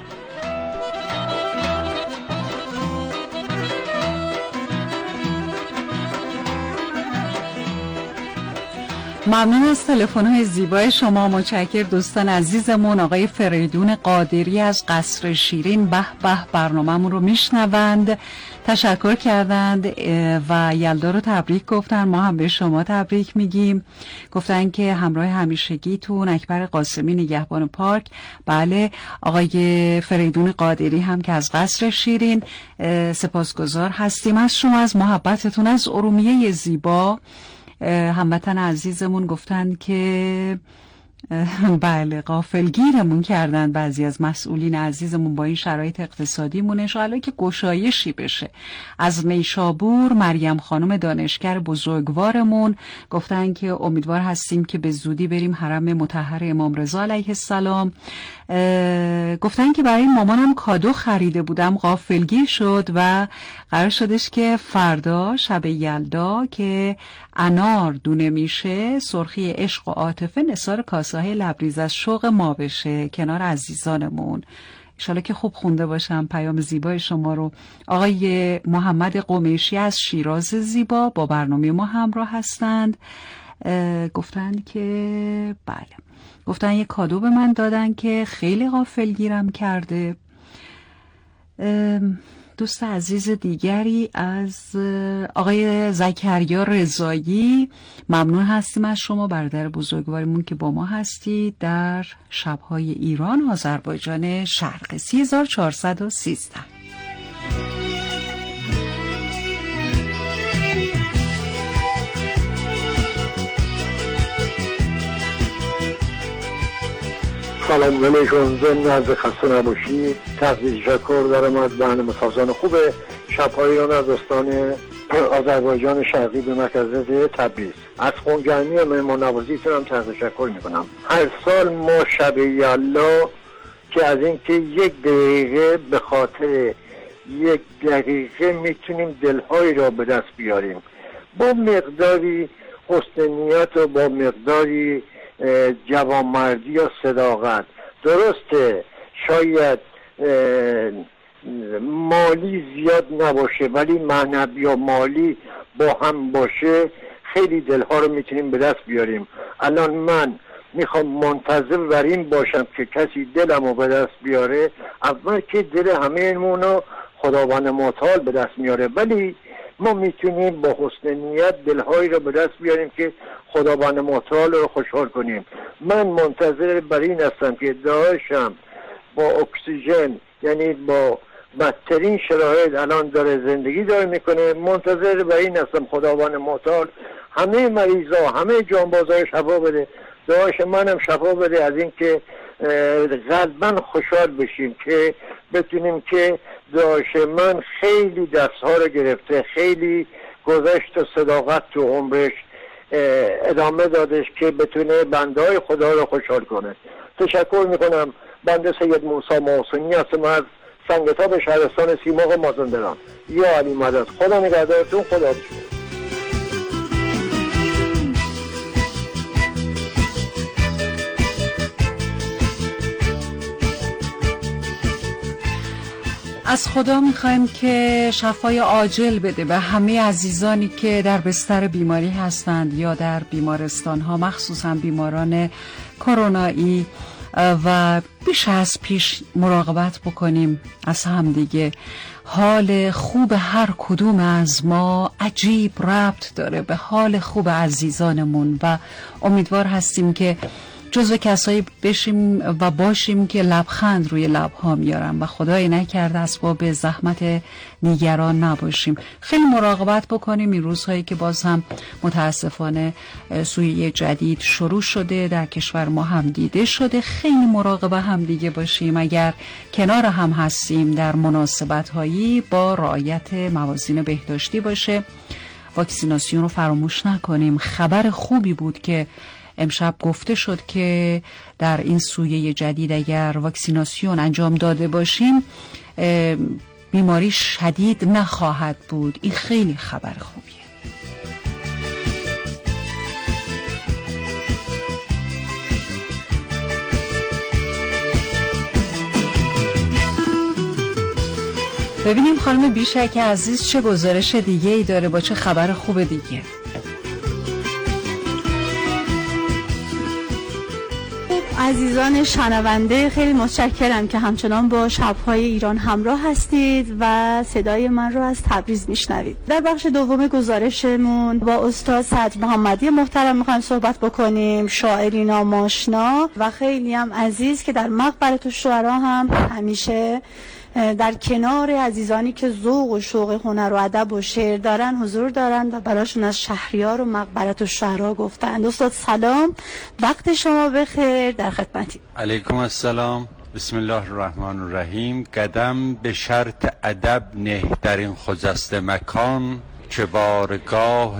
ممنون از تلفن‌های زیبای شما. متشکر دوستان عزیزمون. آقای فریدون قادری از قصر شیرین به به برنامه‌مون رو میشنوند. تشکر کردند و یلدا رو تبریک گفتن. ما هم به شما تبریک میگیم. گفتن که همراه همیشگیتون اکبر قاسمی نگهبان پارک. بله، آقای فریدون قادری هم که از قصر شیرین، سپاسگزار هستیم از شما، از محبتتون، از ارومیه زیبا. هموطن عزیزمون گفتن که بله غافلگیرمون کردن بعضی از مسئولین عزیزمون با این شرایط اقتصادیمون، انشاءالله که گشایشی بشه. از نیشابور مریم خانم دانشگر بزرگوارمون گفتن که امیدوار هستیم که به زودی بریم حرم مطهر امام رضا علیه السلام. گفتن که برای مامانم کادو خریده بودم غافلگیر شد و قرار شدش که فردا شب یلدا که انار دونه میشه، سرخی عشق و عاطفه نثار کاسه های لبریز از شوق ما بشه کنار عزیزانمون. انشالله که خوب خونده باشم پیام زیبای شما رو. آقای محمد قمیشی از شیراز زیبا با برنامه ما همراه هستند. گفتن که بله، گفتن یه کادو به من دادن که خیلی غافلگیرم کرده. دوست عزیز دیگری از آقای زکریا رضایی، ممنون هستیم از شما برادر بزرگوارمون که با ما هستید در شب‌های ایران آذربایجان شرقی. سه هزار و چهارصد و سیزده. سلام علیکم، زن از خسته نباشید. تشکر دارم از برنامه سازان خوب شب‌های ایران از استان آذربایجان شرقی به مرکز تبریز. از خونگرمی و مهمان نوازیتون هم تشکر میکنم. هر سال ما شب یلدا که از اینکه یک دقیقه به خاطر یک دقیقه میتونیم دلهایی را به دست بیاریم با مقداری حسن نیت و با مقداری جوانمردی یا صداقت. درسته شاید مالی زیاد نباشه ولی معنوی و مالی با هم باشه خیلی دلها رو میتونیم به دست بیاریم. الان من میخوام منتظر بر این باشم که کسی دلمو به دست بیاره. اول که دل همه اینمونو خداوند متعال به دست میاره، ولی ما میتونیم با حسن نیت دلهایی رو به دست بیاریم که خداوند متعال رو خوشحال کنیم. من منتظر بر این هستم که داشتم با اکسیژن، یعنی با بدترین شرایط الان داره زندگی داره میکنه، منتظر بر این هستم خداوند متعال همه مریضا همه جانبازای شفا بده. دعاش منم شفا بده از این که قلباً خوشحال بشیم که بتونیم که دعاش من خیلی دستها رو گرفته، خیلی گذشت و صداقت تو عمرش ادامه دادش که بتونه بندهای خدا رو خوشحال کنه. تشکر میکنم. بنده سید موسی محسنی هستم از سنگتاب شهرستان سیمرغ مازندران. یا علی مدد. خدا نگهدارتون. خدا باشید. از خدا میخوایم که شفای عاجل بده به همه عزیزانی که در بستر بیماری هستند یا در بیمارستان ها، مخصوصا بیماران کرونایی، و بیش از پیش مراقبت بکنیم از هم دیگه. حال خوب هر کدوم از ما عجیب ربط داره به حال خوب عزیزانمون و امیدوار هستیم که جزو کسایی بشیم و باشیم که لبخند روی لبها میارن و خدای نکرده اسباب زحمت دیگران نباشیم. خیلی مراقبت بکنیم. این روزهایی که باز هم متاسفانه سویه جدید شروع شده در کشور ما هم دیده شده، خیلی مراقب هم دیگه باشیم. اگر کنار هم هستیم در مناسبت هایی با رعایت موازین بهداشتی باشه. واکسیناسیون رو فراموش نکنیم. خبر خوبی بود که امشب گفته شد که در این سویه جدید اگر واکسیناسیون انجام داده باشیم بیماری شدید نخواهد بود. این خیلی خبر خوبیه. ببینیم خانم بیشک عزیز چه گزارش دیگه ای داره، با چه خبر خوب دیگه. عزیزان شنونده، خیلی متشکرم که همچنان با شب‌های ایران همراه هستید و صدای من رو از تبریز میشنوید. در بخش دوم گزارشمون با استاد صدر محمدی محترم میخوایم صحبت بکنیم، شاعری ناماشنا و خیلی هم عزیز که در مقبره الشعرا هم همیشه در کنار عزیزانی که ذوق و شوق هنر و ادب و شعر دارن حضور دارن و براشون از شهریار و مقبره الشعرا گفتن. استاد سلام، وقت شما بخیر، در خدمتی. علیکم السلام. بسم الله الرحمن الرحیم. قدم به شرط ادب نه در این خجسته مکان، که بارگاه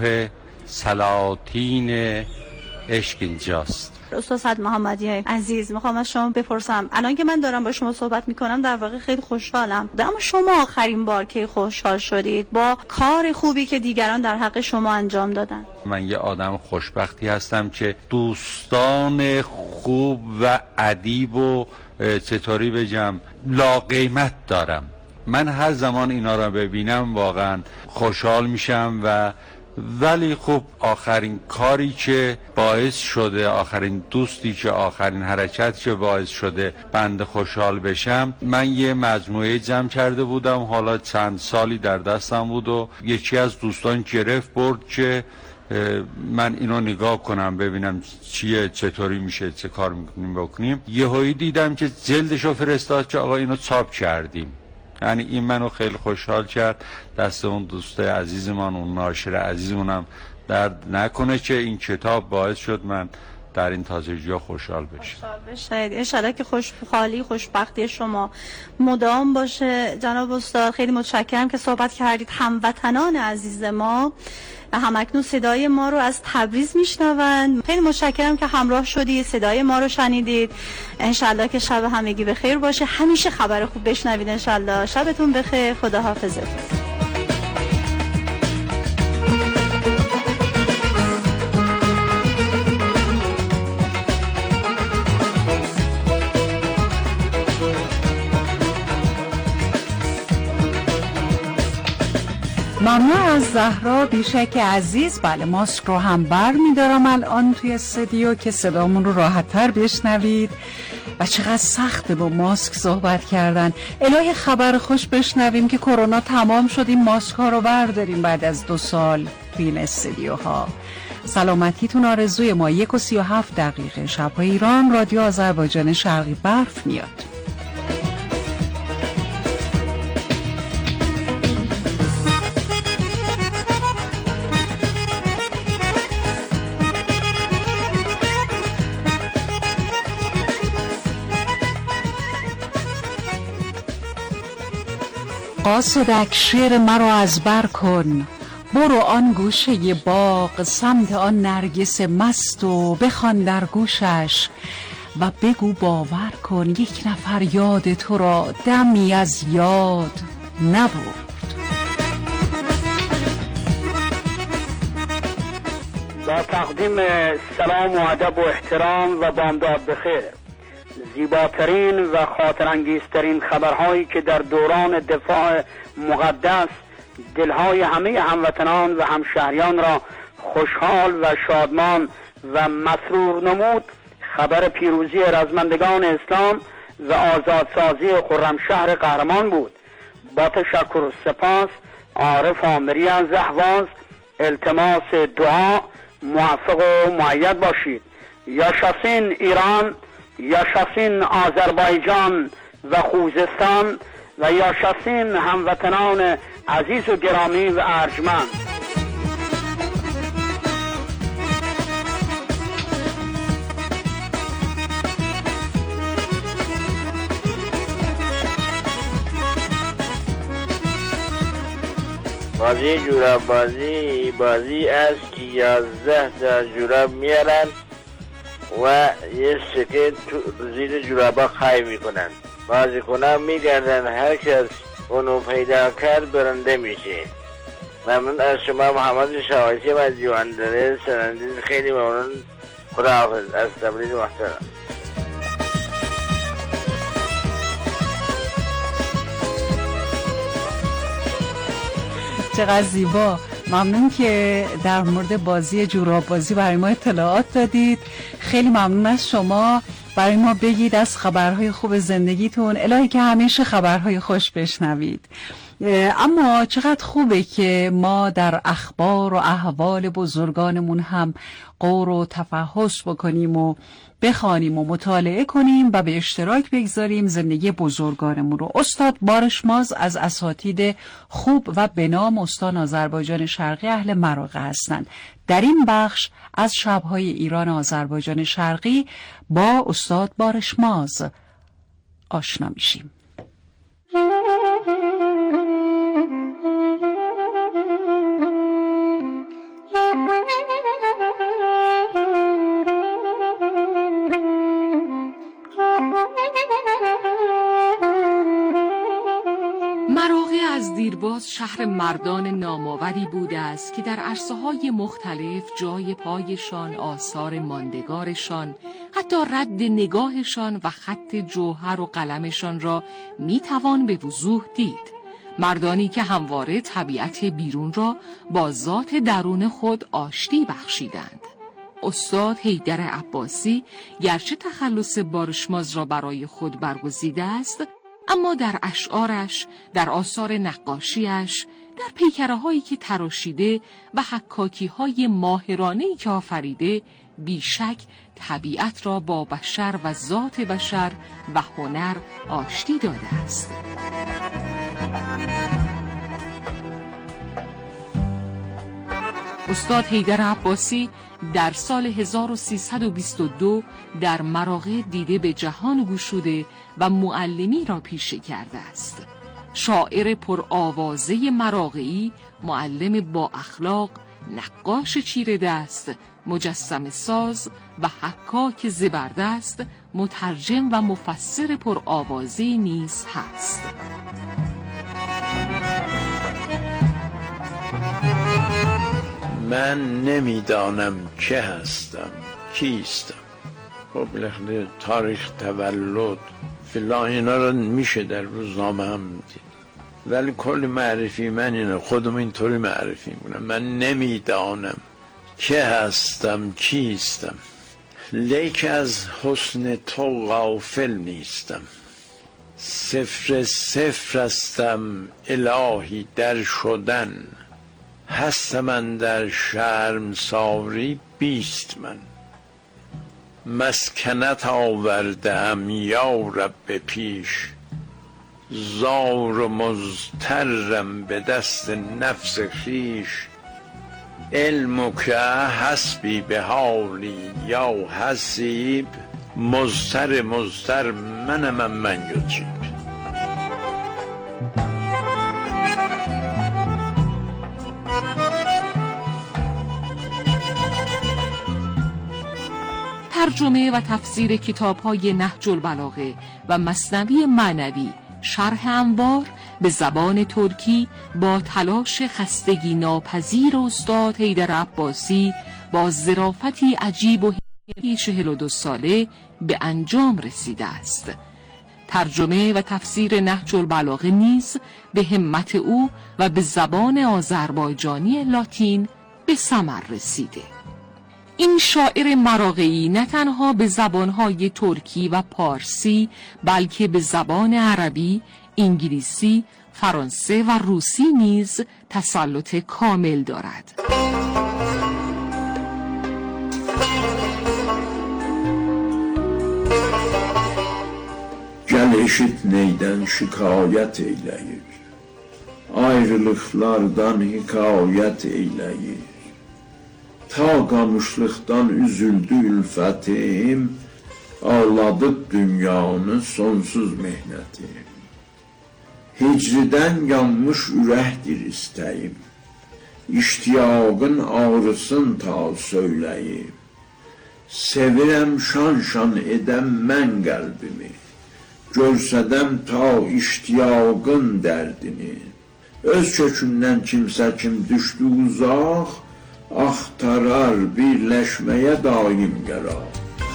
سلاطین عشق اینجاست. استاد صدر محمدی عزیز، میخوام از شما بپرسم، الان که من دارم با شما صحبت میکنم در واقع خیلی خوشحالم، اما شما آخرین بار که خوشحال شدید با کار خوبی که دیگران در حق شما انجام دادن؟ من یه آدم خوشبختی هستم که دوستان خوب و ادیب و چطوری بگم لا قیمت دارم. من هر زمان اینا را ببینم واقعا خوشحال میشم و ولی خب آخرین کاری که باعث شده، آخرین دوستی که آخرین حرکت که باعث شده بند خوشحال بشم، من یه مجموعه جمع کرده بودم، حالا چند سالی در دستم بود و یکی از دوستان گرفت برد که من اینو نگاه کنم ببینم چیه، چطوری میشه، چه کار میکنیم بکنیم. یهویی دیدم که جلدشو فرستاد که آقا اینو چاپ کردیم. یعنی این منو خیلی خوشحال کرد. دست اون دوست عزیزمان، اون ناشر عزیزمونم درد نکنه که این کتاب باعث شد من در این تازگی‌ها خوشحال بشم. خوشحال بشید. انشالله که خوشحالی خوشبختی شما مدام باشه. جناب استاد خیلی متشکرم که صحبت کردید. هموطنان عزیز ما همکنون صدای ما رو از تبریز میشنوند. خیلی متشکرم که همراه شدید، صدای ما رو شنیدید. انشالله که شب همگی بخیر باشه، همیشه خبر خوب بشنوید. انشالله شبتون بخیر، خدا حافظتون. ممنون از زهرا بیشک عزیز. بله ماسک رو هم بر می‌دارم الان توی استودیو که صدامون رو راحت‌تر بشنوید و چقدر سخته با ماسک صحبت کردن. الهی خبر خوش بشنویم که کرونا تمام شد، این ماسک ها رو برداریم بعد از دو سال توی این استودیوها. سلامتیتون آرزوی ما. یک و سی و هفت دقیقه شب‌های ایران، رادیو آذربایجان شرقی برف میاد. قاصدک شعر مرا از بر کن، برو آن گوشه باغ سمت آن نرگس مست و بخوان در گوشش و بگو باور کن یک نفر یاد تو را دمی از یاد نبرد. با تقدیم سلام و ادب و احترام و بامداد بخیر، زیباترین و خاطرانگیزترین خبرهایی که در دوران دفاع مقدس دلهای همه هموطنان و همشهریان را خوشحال و شادمان و مسرور نمود، خبر پیروزی رزمندگان اسلام و آزادسازی خرمشهر قهرمان بود. با تشکر و سپاس، عارف آمری از اهواز، التماس دعا، موفق و مؤید باشید. یاشاسین ایران، یاشاسین آذربایجان و خوزستان و یاشاسین هموطنان عزیز و گرامی و ارجمند. بازی جوراب بازی بازی است که یازده تا جوراب میارن و یه سکه زیر جورابا خای میکنن. بازی کنن میگردن، هر کس اونو پیدا کرد برنده میشه. ممنون از شما محمد شاهدی و جواندره سرندیز، خیلی ممنون. خدا حافظ. از تبریز محترم. چقدر زیبا. ممنون که در مورد بازی جوراب بازی برای ما اطلاعات دادید. خیلی ممنون از شما. برای ما بگید از خبرهای خوب زندگیتون، الهی که همیشه خبرهای خوش بشنوید. اما چقدر خوبه که ما در اخبار و احوال بزرگانمون هم غور و تفحص بکنیم و بخوانیم و مطالعه کنیم و به اشتراک بگذاریم زندگی بزرگانمون رو. استاد بارش ماز از اساتید خوب و به نام استان آذربایجان شرقی اهل مراغه هستند. در این بخش از شب‌های ایران آذربایجان شرقی با استاد بارش ماز آشنا میشیم. مراغه از دیرباز شهر مردان نامآوری بوده است که در عرصه‌های مختلف جای پایشان، آثار ماندگارشان، حتی رد نگاهشان و خط جوهر و قلمشان را میتوان به وضوح دید. مردانی که همواره طبیعت بیرون را با ذات درون خود آشتی بخشیدند. استاد حیدر عباسی گرچه تخلص بارش ماز را برای خود برگزیده است، اما در اشعارش، در آثار نقاشیش، در پیکره هایی که تراشیده و حکاکی های ماهرانه‌ای که آفریده، بیشک طبیعت را با بشر و ذات بشر و هنر آشتی داده است. استاد حیدر عباسی در سال هزار و سیصد و بیست و دو در مراغه دیده به جهان گشوده و معلمی را پیشه کرده است. شاعر پرآوازه مراغه‌ای، معلم با اخلاق، نقاش چیره دست، مجسمه ساز و حکاک زبردست، مترجم و مفسر پرآوازه نیز هست. من نمیدانم چه هستم، کیستم. خب بالاخره تاریخ تولد فلان اینا رو میشه در روزنامه هم دید، ولی کل معرفی من اینه، خودم اینطوری معرفی میکنم. من نمیدانم چه هستم، چیستم، لیک از حسن تو غافل نیستم. صفر صفر هستم الهی در شدن، هست من در شرمساری بیست من. مسکنت آوردم یا رب پیش، زار و مضطرم به دست نفس خیش. علم که حسبی به حالی یا حسیب، مضطر مضطر منم من من یوتیب. ترجمه و تفسیر کتاب‌های نهج البلاغه و مثنوی معنوی شرح انوار به زبان ترکی با تلاش خستگی ناپذیر استاد حیدر عباسی با ظرافتی عجیب و حکمتی چهل و دو ساله به انجام رسیده است. ترجمه و تفسیر نهج البلاغه نیز به همت او و به زبان آذربایجانی لاتین به ثمر رسیده. این شاعر مراغه‌ای نه تنها به زبانهای ترکی و پارسی، بلکه به زبان عربی، انگلیسی، فرانسه و روسی نیز تسلط کامل دارد. Gel eşit neyden şikayet eyleyir, ayrılıklardan hikayet eyleyir. Ta kamışlıktan üzüldü ülfetim, ağladık dünyanın sonsuz mehneti. Hicriden yanmış ürəkdir istəyim, İştiyaqın ağrısın ta söyləyim. Sevirəm şan şan edəm mən qəlbimi, Görsədəm ta iştiyaqın dərdini. Öz kökündən kimsə kim düşdü uzaq, axtarar birləşməyə daim qərar.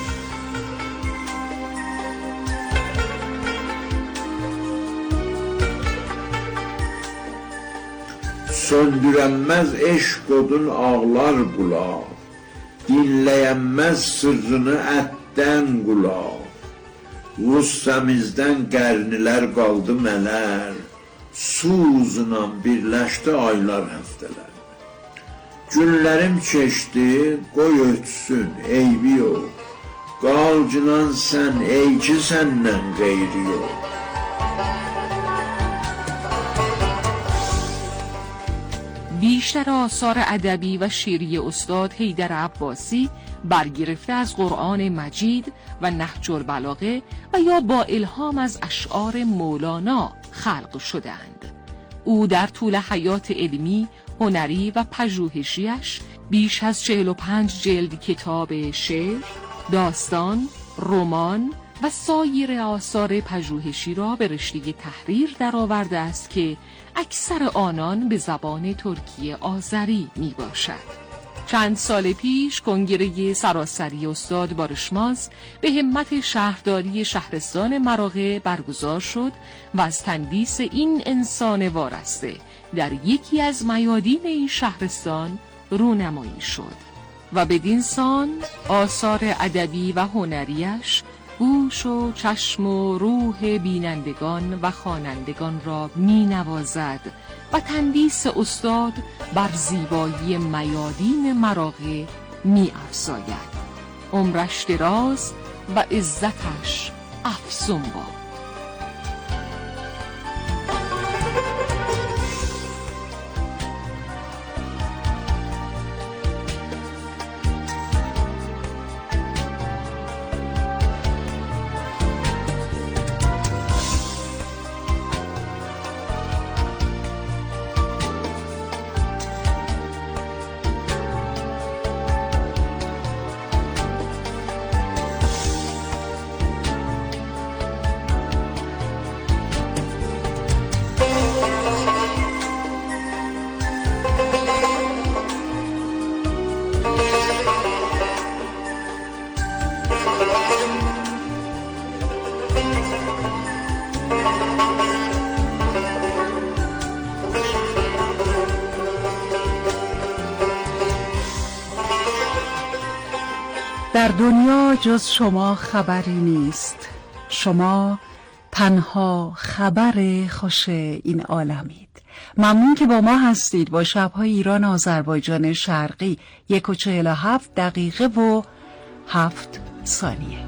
Söndürənməz eşq odun ağlar qulaq, dinləyənməz sırrını ətdən qulaq. Russamizdən qərnilər qaldı mələr, su uzuna birləşdi aylar həftələr. Günlərim keçdi, qoy ötsün, eybi yox. Qalcınan sən, ey ki səndən qeyri yox. بیشتر آثار ادبی و شعری استاد حیدر عباسی برگرفته از قرآن مجید و نهج البلاغه و یا با الهام از اشعار مولانا خلق شدند. او در طول حیات علمی، هنری و پژوهشیش بیش از چهل و پنج جلد کتاب شعر، داستان، رمان و سایر آثار پژوهشی را به رشته تحریر درآورده است که اکثر آنان به زبان ترکی آذری می باشد. چند سال پیش کنگره سراسری استاد بارشماز به همت شهرداری شهرستان مراغه برگزار شد و از تندیس این انسان وارسته در یکی از میادین این شهرستان رونمایی شد و بدین سان آثار ادبی و هنریش گوش و چشم و روح بینندگان و خوانندگان را می نوازد و تندیس استاد بر زیبایی میادین مراغه می افزاید. عمرش دراز و عزتش افزون باد. در دنیا جز شما خبری نیست. شما تنها خبر خوش این عالمید. ممنون که با ما هستید. با شب‌های ایران آذربایجان شرقی یک و چهل و هفت دقیقه و هفت ثانیه.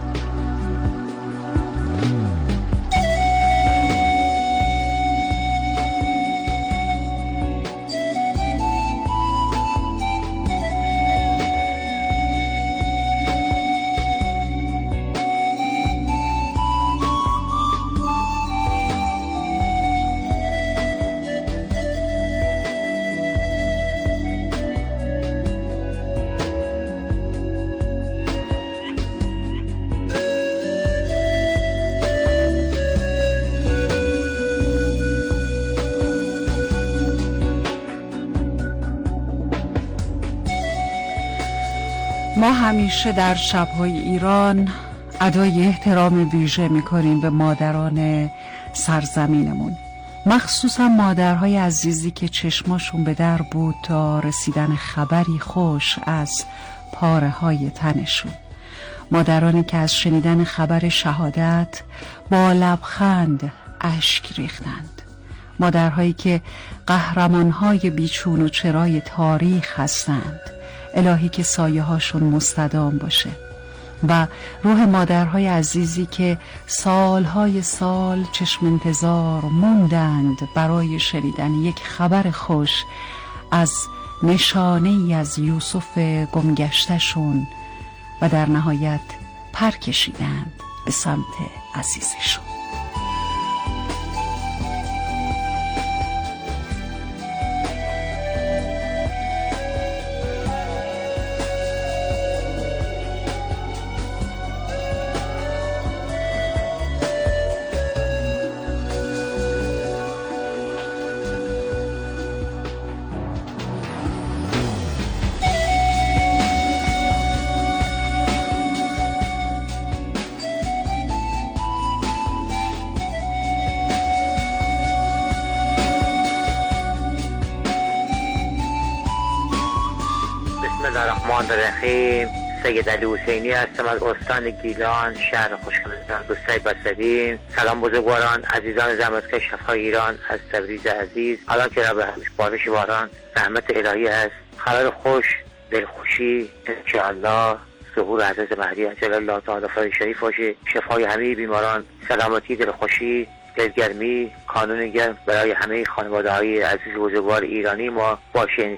ما همیشه در شب‌های ایران ادای احترام ویژه می‌کنیم به مادران سرزمینمون، مخصوصا مادرهای عزیزی که چشماشون به در بود تا رسیدن خبری خوش از پاره‌های تنشون، مادرانی که از شنیدن خبر شهادت با لبخند اشک ریختند، مادرهایی که قهرمانهای بیچون و چرای تاریخ هستند. الهی که سایه هاشون مستدام باشه و روح مادرهای عزیزی که سالهای سال چشم انتظار موندند برای شنیدن یک خبر خوش از نشانه ای از یوسف گمگشتشون و در نهایت پر کشیدند به سمت عزیزشون. الرحمن الرحیم. سید علی حسینی هستم از استان گیلان، شهر خوشحال دوستای بسدین. سلام بزرگواران، عزیزان زحمتکش شفای ایران از تبریز عزیز. الان که به بارش باران رحمت الهی هست، خبر خوش، دلخوشی انشاءالله ظهور حضرت مهدی عجل الله تعالی فرج شریف باشه، شفای همه بیماران، سلامتی، دلخوشی، دلگرمی، کانون گرم برای همه خانواده های عزیز بزرگوار ایرانی ما باشه